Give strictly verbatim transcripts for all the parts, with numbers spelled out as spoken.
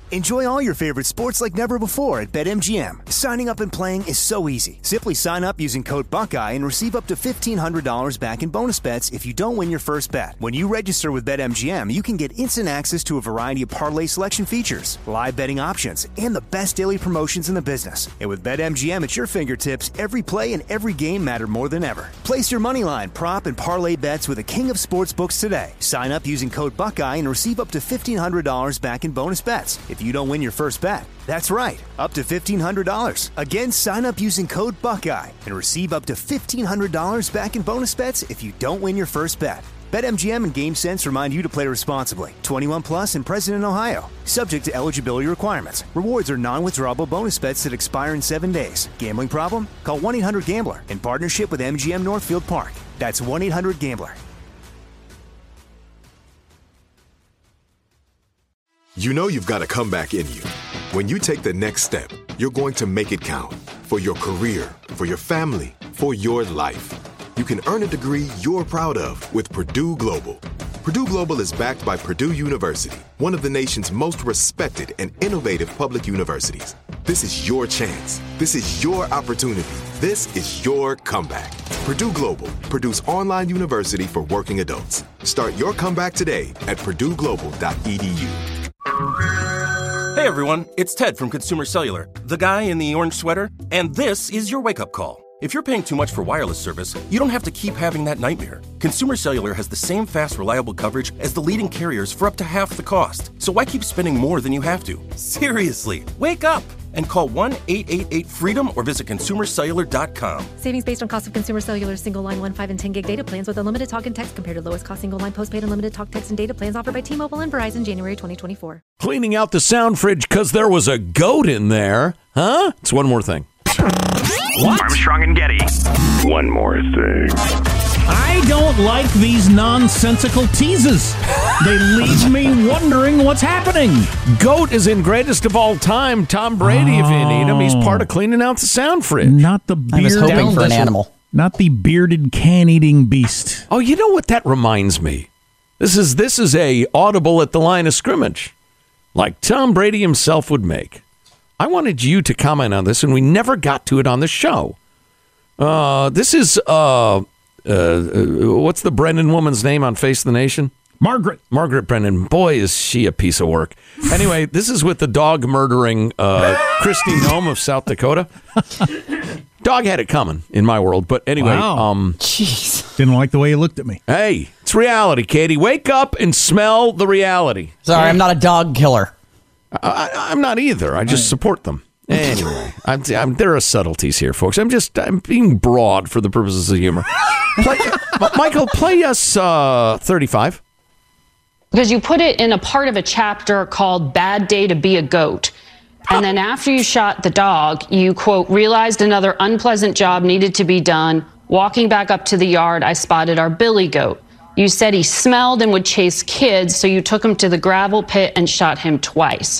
Enjoy all your favorite sports like never before at BetMGM. Signing up and playing is so easy. Simply sign up using code Buckeye and receive up to fifteen hundred dollars back in bonus bets if you don't win your first bet. When you register with BetMGM, you can get instant access to a variety of parlay selection features, live betting options, and the best daily promotions in the business. And with BetMGM at your fingertips, every play and every game matter more than ever. Place your moneyline, prop, and parlay bets with the king of sportsbooks today. Sign up using code Buckeye and receive up to fifteen hundred dollars back in bonus bets if you don't win your first bet. That's right, up to fifteen hundred dollars. Again, sign up using code Buckeye and receive up to fifteen hundred dollars back in bonus bets if you don't win your first bet. BetMGM and GameSense remind you to play responsibly. twenty-one plus and present in Ohio. Subject to eligibility requirements. Rewards are non-withdrawable bonus bets that expire in seven days. Gambling problem? Call one eight hundred gambler in partnership with M G M Northfield Park. That's one eight hundred gambler. You know you've got a comeback in you. When you take the next step, you're going to make it count. For your career, for your family, for your life. You can earn a degree you're proud of with Purdue Global. Purdue Global is backed by Purdue University, one of the nation's most respected and innovative public universities. This is your chance. This is your opportunity. This is your comeback. Purdue Global, Purdue's online university for working adults. Start your comeback today at purdue global dot e d u. Hey everyone, it's Ted from Consumer Cellular, the guy in the orange sweater, and this is your wake-up call. If you're paying too much for wireless service, you don't have to keep having that nightmare. Consumer Cellular has the same fast, reliable coverage as the leading carriers for up to half the cost. So why keep spending more than you have to? Seriously, wake up and call one eight eight eight freedom or visit consumer cellular dot com. Savings based on cost of Consumer Cellular single line one, five, and ten gig data plans with unlimited talk and text compared to lowest cost single line postpaid unlimited talk, text, and data plans offered by T-Mobile and Verizon January twenty twenty-four. Cleaning out the sound fridge because there was a goat in there. Huh? It's one more thing. What? Armstrong and Getty. One more thing. I don't like these nonsensical teases. They leave me wondering what's happening. Goat is in greatest of all time. Tom Brady, oh. if you need him, he's part of cleaning out the sound fridge. Not the beard. I was hoping for an animal. Not the bearded can-eating beast. Oh, you know what that reminds me? This is this is a audible at the line of scrimmage, like Tom Brady himself would make. I wanted you to comment on this, and we never got to it on the show. Uh, this is, uh, uh, what's the Brendan woman's name on Face the Nation? Margaret. Margaret Brendan. Boy, is she a piece of work. Anyway, this is with the dog-murdering uh, Kristi Noem of South Dakota. Dog had it coming, in my world. But anyway. Wow. Um, Jeez. Didn't like the way you looked at me. Hey, it's reality, Katie. Wake up and smell the reality. Sorry, I'm not a dog killer. I, I'm not either. I just support them. Anyway, I'm, I'm, there are subtleties here, folks. I'm just I'm being broad for the purposes of humor. Play, Michael, play us uh, thirty-five. Because you put it in a part of a chapter called Bad Day to Be a Goat. And then after you shot the dog, you, quote, realized another unpleasant job needed to be done. Walking back up to the yard, I spotted our Billy goat. You said he smelled and would chase kids, so you took him to the gravel pit and shot him twice.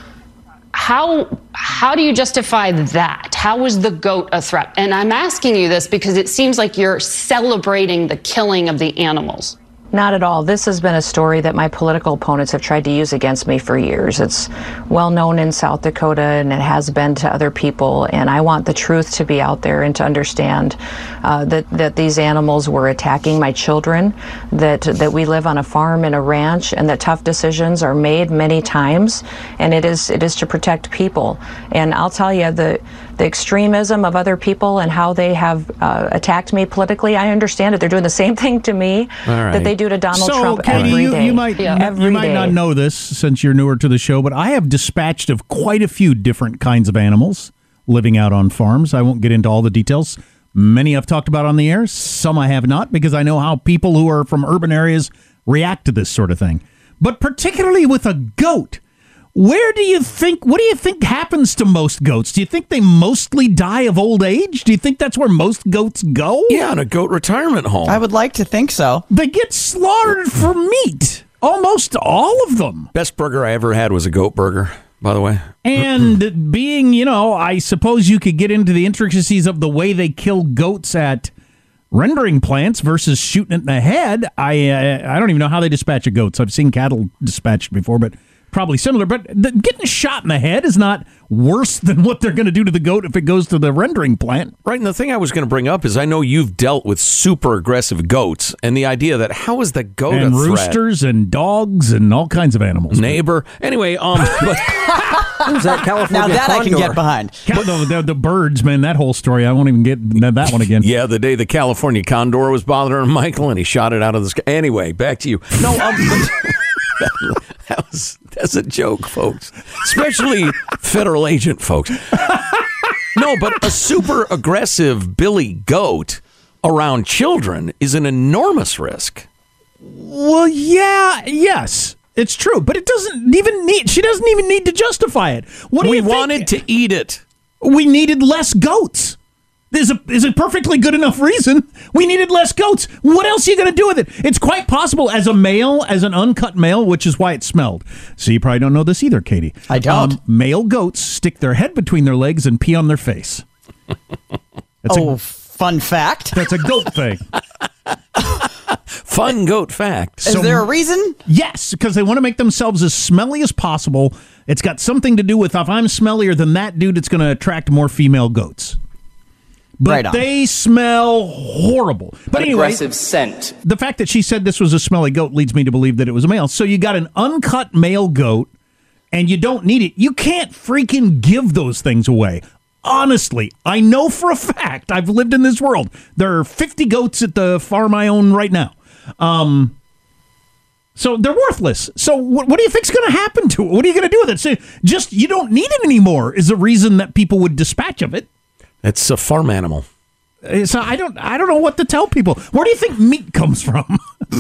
How how do you justify that? How was the goat a threat? And I'm asking you this because it seems like you're celebrating the killing of the animals. Not at all. This has been a story that my political opponents have tried to use against me for years. It's well known in South Dakota, and it has been to other people. And I want the truth to be out there and to understand uh, that that these animals were attacking my children, that that we live on a farm and a ranch, and that tough decisions are made many times. And it is it is to protect people. And I'll tell you, the the extremism of other people and how they have uh, attacked me politically, I understand it. They're doing the same thing to me that they do to Donald so, Trump Katie, every you, day. you might, yeah. you, every you might day. not know this since you're newer to the show, but I have dispatched of quite a few different kinds of animals living out on farms. I won't get into all the details. Many I've talked about on the air. Some I have not, because I know how people who are from urban areas react to this sort of thing. But particularly with a goat, where do you think, what do you think happens to most goats? Do you think they mostly die of old age? Do you think that's where most goats go? Yeah, in a goat retirement home. I would like to think so. They get slaughtered for meat. Almost all of them. Best burger I ever had was a goat burger, by the way. And being, you know, I suppose you could get into the intricacies of the way they kill goats at rendering plants versus shooting it in the head. I uh, I don't even know how they dispatch a goat. So I've seen cattle dispatched before, but probably similar. But the, getting shot in the head is not worse than what they're going to do to the goat if it goes to the rendering plant. Right, and the thing I was going to bring up is I know you've dealt with super aggressive goats, and the idea that how is the goat and a threat? roosters and dogs and all kinds of animals. Neighbor. Anyway, um, but who's that California Now that condor? I can get behind. But the, the, the birds, man, that whole story, I won't even get that one again. Yeah, the day the California condor was bothering Michael, and he shot it out of the sky. Anyway, back to you. No, um, that, that was that's a joke, folks. Especially federal agent folks. No, but a super aggressive billy goat around children is an enormous risk. Well, yeah, yes, it's true, but it doesn't even need. She doesn't even need to justify it. What do we you think? wanted to eat it. We needed less goats. Is a is a perfectly good enough reason. We needed less goats. What else are you going to do with it? It's quite possible as a male, as an uncut male, which is why it smelled. So you probably don't know this either, Katie. I don't. Um, male goats stick their head between their legs and pee on their face. That's oh, a, fun fact. That's a goat thing. Fun goat fact. Is So- there a reason? Yes, because they want to make themselves as smelly as possible. It's got something to do with if I'm smellier than that dude, it's going to attract more female goats. But Right on. they smell horrible. But anyway, aggressive scent. the fact that she said this was a smelly goat leads me to believe that it was a male. So you got an uncut male goat, and you don't need it. You can't freaking give those things away. Honestly, I know for a fact, I've lived in this world. There are fifty goats at the farm I own right now. Um, so they're worthless. So what, what do you think's going to happen to it? What are you going to do with it? So just, you don't need it anymore is the reason that people would dispatch of it. It's a farm animal. So I don't, I don't know what to tell people. Where do you think meat comes from?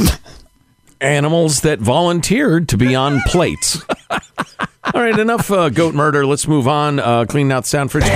Animals that volunteered to be on plates. All right, enough uh, goat murder. Let's move on. Uh, clean out the sound fridge. But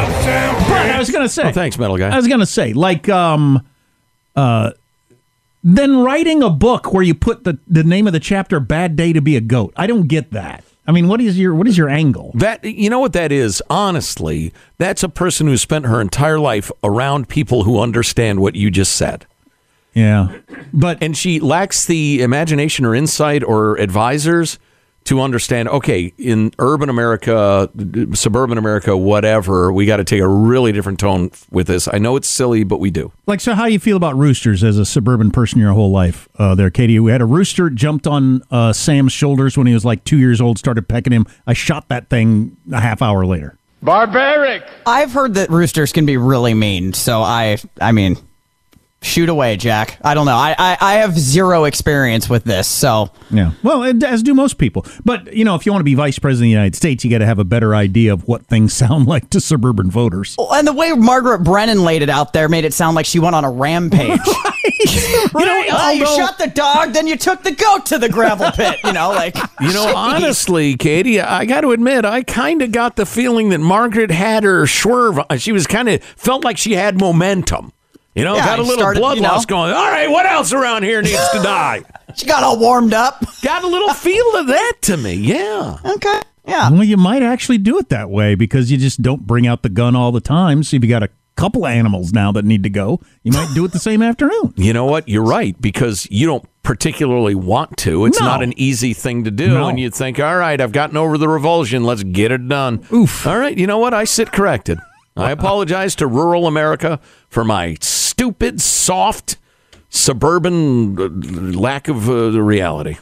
I was going to say. Oh, thanks, metal guy. I was going to say, like, um, uh, then writing a book where you put the, the name of the chapter "Bad Day to Be a Goat." I don't get that. I mean, what is your what is your angle? That you know what that is? Honestly, that's a person who spent her entire life around people who understand what you just said. Yeah, but and she lacks the imagination or insight or advisors to understand. Okay, in urban America, suburban America, whatever, we got to take a really different tone with this. I know it's silly, but we do. Like, so how do you feel about roosters as a suburban person your whole life? Uh, there, Katie, we had a rooster jumped on uh, Sam's shoulders when he was like two years old, started pecking him. I shot that thing a half hour later. Barbaric. I've heard that roosters can be really mean, so I, I mean, shoot away, Jack. I don't know. I, I, I have zero experience with this, so. Yeah. Well, as do most people. But, you know, if you want to be vice president of the United States, you got to have a better idea of what things sound like to suburban voters. And the way Margaret Brennan laid it out there made it sound like she went on a rampage. You know, oh, you shot the dog, then you took the goat to the gravel pit. You know, like. You know, geez. honestly, Katie, I got to admit, I kind of got the feeling that Margaret had her swerve. She was kind of felt like she had momentum. You know, Yeah, got a little started, blood you know. loss going. All right, what else around here needs to die? She got all warmed up. Got a little feel of that to me. Yeah. Okay. Yeah. Well, you might actually do it that way because you just don't bring out the gun all the time. So if you got a couple animals now that need to go, you might do it the same afternoon. You know what? You're right, because you don't particularly want to. It's No. not an easy thing to do. No. And you think, all right, I've gotten over the revulsion. Let's get it done. Oof. All right, you know what? I sit corrected. I apologize to rural America for my stupid, soft, suburban uh, lack of uh, the reality.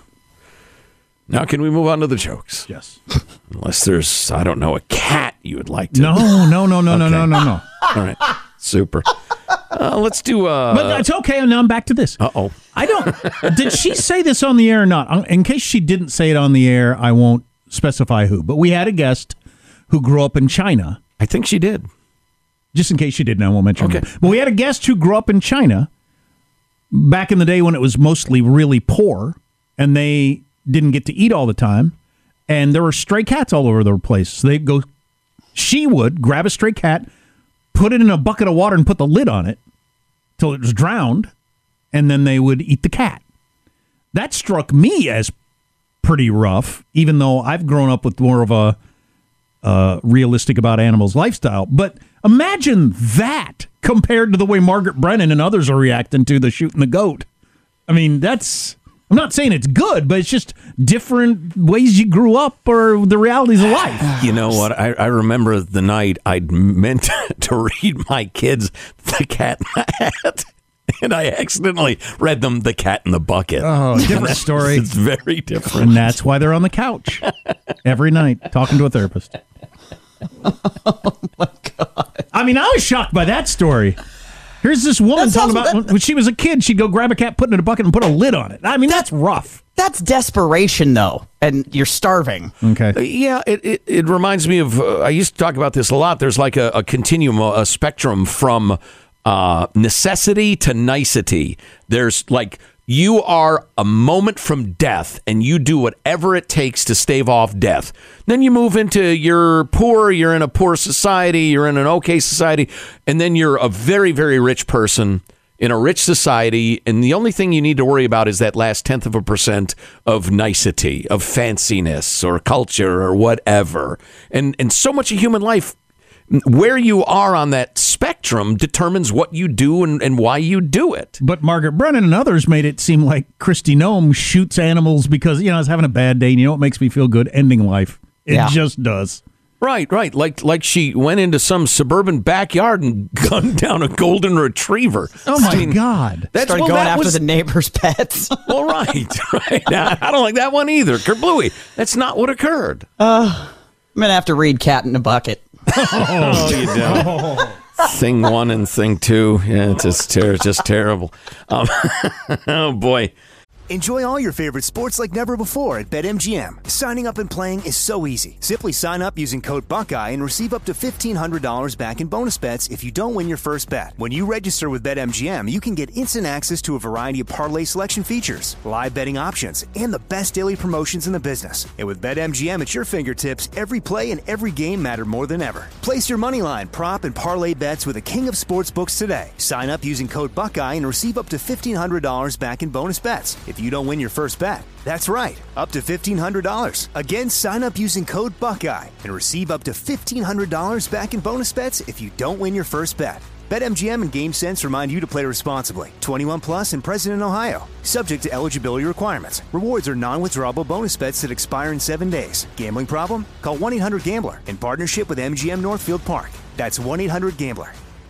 Now, can we move on to the jokes? Yes. Unless there's, I don't know, a cat you would like to. No, no, no, no, no, no, no, no. All right. Super. Uh, let's do. Uh, But it's okay. Now I'm back to this. Uh oh. I don't. Did she say this on the air or not? In case she didn't say it on the air, I won't specify who. But we had a guest who grew up in China. I think she did. Just in case she didn't, I won't mention Okay. her. But we had a guest who grew up in China back in the day when it was mostly really poor and they didn't get to eat all the time. And there were stray cats all over the place. So they'd go, she would grab a stray cat, put it in a bucket of water and put the lid on it till it was drowned, and then they would eat the cat. That struck me as pretty rough, even though I've grown up with more of a uh, realistic about animals lifestyle. But imagine that compared to the way Margaret Brennan and others are reacting to the shooting the goat. I mean, that's I'm not saying it's good, but it's just different ways you grew up or the realities of life. You know what? I, I remember the night I'd meant to read my kids The Cat in the Hat, and I accidentally read them The Cat in the Bucket. Oh, different story. It's very different. And that's why they're on the couch every night talking to a therapist. Oh, my God. I mean, I was shocked by that story. Here's this woman That talking sounds- about that- when she was a kid, she'd go grab a cat, put it in a bucket, and put a lid on it. I mean, that's rough. That's desperation, though, and you're starving. Okay. Uh, yeah, it, it, it reminds me of, uh, I used to talk about this a lot. There's like a, a continuum, a, a spectrum from uh, necessity to nicety. There's like, you are a moment from death, and you do whatever it takes to stave off death. Then you move into you're poor, you're in a poor society, you're in an okay society, and then you're a very, very rich person in a rich society, and the only thing you need to worry about is that last tenth of a percent of nicety, of fanciness, or culture, or whatever. And and so much of human life, where you are on that spectrum determines what you do and, and why you do it. But Margaret Brennan and others made it seem like Kristi Noem shoots animals because, you know, I was having a bad day, and you know what makes me feel good? Ending life. It Yeah. just does. Right, right. Like like she went into some suburban backyard and gunned down a golden retriever. Oh, my I mean, God. That's Started well, going that after was, the neighbor's pets. Well, right, right. Now, I don't like that one either. Kerblooey. That's not what occurred. Uh, I'm going to have to read Cat in a Bucket. Oh, you don't. Thing one and thing two. Yeah, it's just, ter- just terrible. Um, oh, boy. Enjoy all your favorite sports like never before at BetMGM. Signing up and playing is so easy. Simply sign up using code Buckeye and receive up to fifteen hundred dollars back in bonus bets if you don't win your first bet. When you register with BetMGM, you can get instant access to a variety of parlay selection features, live betting options, and the best daily promotions in the business. And with BetMGM at your fingertips, every play and every game matter more than ever. Place your moneyline, prop, and parlay bets with the king of sportsbooks today. Sign up using code Buckeye and receive up to fifteen hundred dollars back in bonus bets if you don't win your first bet. That's right, up to fifteen hundred dollars. Again, sign up using code Buckeye and receive up to fifteen hundred dollars back in bonus bets if you don't win your first bet. BetMGM and GameSense remind you to play responsibly. twenty-one plus and present in Ohio. Subject to eligibility requirements. Rewards are non-withdrawable bonus bets that expire in seven days. Gambling problem? Call one eight hundred gambler in partnership with M G M Northfield Park. That's one eight hundred gambler.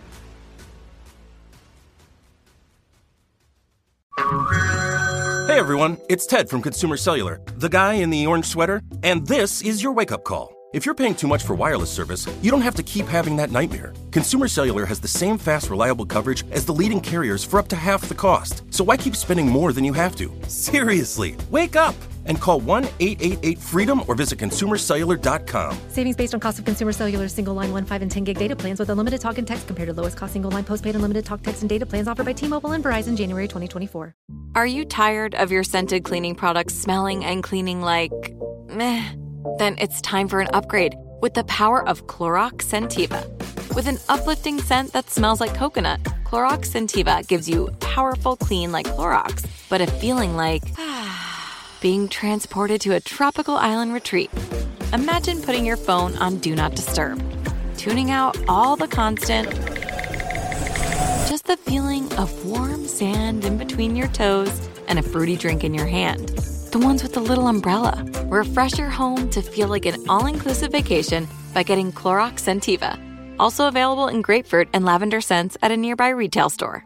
Hey everyone, it's Ted from Consumer Cellular, the guy in the orange sweater, and this is your wake-up call. If you're paying too much for wireless service, you don't have to keep having that nightmare. Consumer Cellular has the same fast, reliable coverage as the leading carriers for up to half the cost. So why keep spending more than you have to? Seriously, wake up and call one eight eight eight freedom or visit consumer cellular dot com. Savings based on cost of Consumer Cellular single line one, five, and ten gig data plans with unlimited talk and text compared to lowest cost single line postpaid unlimited talk, text, and data plans offered by T-Mobile and Verizon January twenty twenty-four. Are you tired of your scented cleaning products smelling and cleaning like meh? Then it's time for an upgrade with the power of Clorox Scentiva. With an uplifting scent that smells like coconut, Clorox Scentiva gives you powerful clean like Clorox, but a feeling like being transported to a tropical island retreat. Imagine putting your phone on Do Not Disturb, tuning out all the constant, just the feeling of warm sand in between your toes and a fruity drink in your hand. The ones with the little umbrella. Refresh your home to feel like an all-inclusive vacation by getting Clorox Scentiva. Also available in grapefruit and lavender scents at a nearby retail store.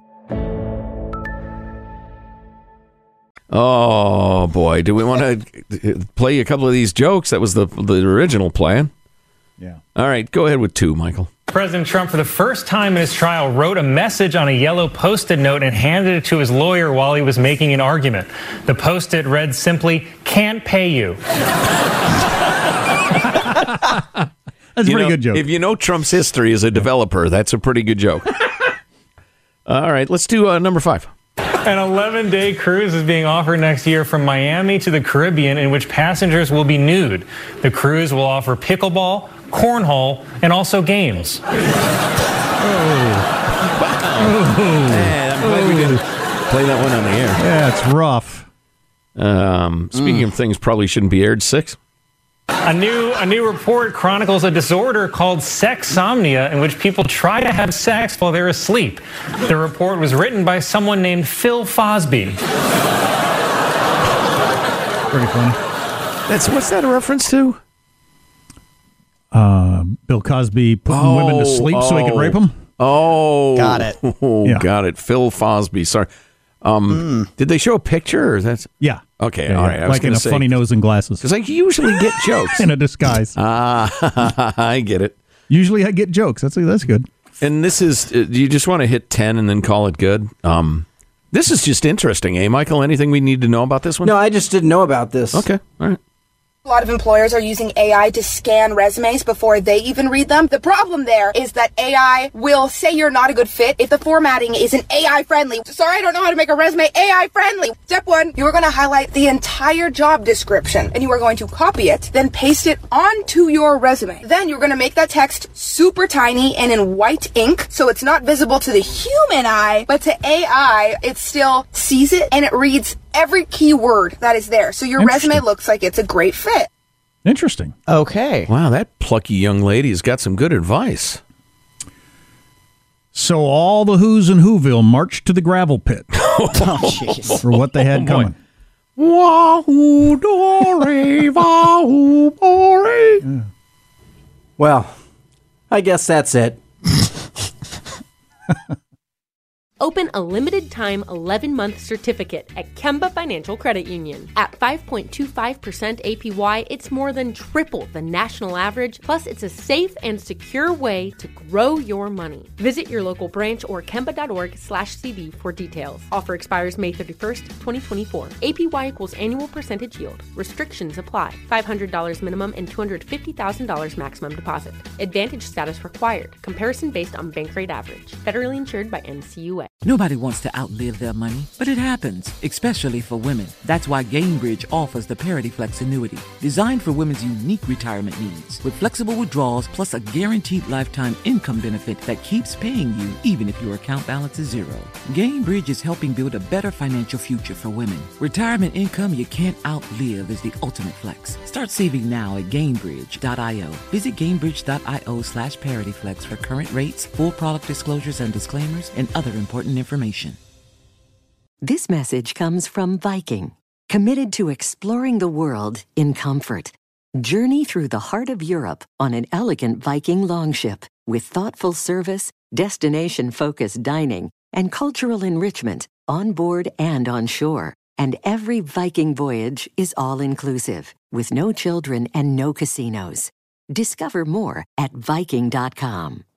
Oh, boy. Do we want to play a couple of these jokes? That was the the original plan. Yeah. All right. Go ahead with two, Michael. President Trump, for the first time in his trial, wrote a message on a yellow Post-it note and handed it to his lawyer while he was making an argument. The Post-it read simply, "Can't pay you." That's a You pretty know, good joke. If you know Trump's history as a developer, that's a pretty good joke. All right. Let's do uh, number five. An eleven-day cruise is being offered next year from Miami to the Caribbean, in which passengers will be nude. The cruise will offer pickleball, cornhole, and also games. Oh. Man, I'm glad we didn't play that one on the air. Yeah, it's rough. Um, speaking Mm. of things probably shouldn't be aired, six. A new a new report chronicles a disorder called sexsomnia, in which people try to have sex while they're asleep. The report was written by someone named Phil Fosby. Pretty funny. That's what's that a reference to? Uh, Bill Cosby putting Oh, women to sleep so he could rape them. Oh, Got it. Oh, Yeah. got it. Phil Fosby. Sorry. Um, Did they show a picture? Or that's Yeah. okay. Yeah, all yeah. right. I was Like in gonna a say, funny nose and glasses. because I usually get jokes. In a disguise. Ah, I get it. Usually I get jokes. That's that's good. And this is. Uh, do you just want to hit ten and then call it good? Um, this is just interesting, eh, Michael? Anything we need to know about this one? No, I just didn't know about this. Okay. All right. A lot of employers are using A I to scan resumes before they even read them. The problem there is that A I will say you're not a good fit if the formatting isn't A I friendly. Sorry, I don't know how to make a resume A I friendly. Step one, you are going to highlight the entire job description and you are going to copy it, then paste it onto your resume. Then you're going to make that text super tiny and in white ink so it's not visible to the human eye, but to A I, it still sees it and it reads every key word that is there. So your resume looks like it's a great fit. Interesting. Okay. Wow, that plucky young lady's got some good advice. So all the Who's in Whoville marched to the gravel pit Oh, jeez. for what they had Oh, boy. coming. Wahoo dory, wahoo bory. Well, I guess that's it. Open a limited-time eleven-month certificate at Kemba Financial Credit Union. At five point two five percent A P Y, it's more than triple the national average, plus it's a safe and secure way to grow your money. Visit your local branch or kemba.org slash CD for details. Offer expires May thirty-first, twenty twenty-four. A P Y equals annual percentage yield. Restrictions apply. five hundred dollars minimum and two hundred fifty thousand dollars maximum deposit. Advantage status required. Comparison based on bank rate average. Federally insured by N C U A. Nobody wants to outlive their money, but it happens, especially for women. That's why Gainbridge offers the Parity Flex annuity, designed for women's unique retirement needs, with flexible withdrawals plus a guaranteed lifetime income benefit that keeps paying you even if your account balance is zero. Gainbridge is helping build a better financial future for women. Retirement income you can't outlive is the ultimate flex. Start saving now at Gainbridge dot io. Visit Gainbridge dot io slash ParityFlex for current rates, full product disclosures and disclaimers, and other important information. This message comes from Viking, committed to exploring the world in comfort. Journey through the heart of Europe on an elegant Viking longship with thoughtful service, destination-focused dining, and cultural enrichment on board and on shore. And every Viking voyage is all-inclusive, with no children and no casinos. Discover more at Viking dot com.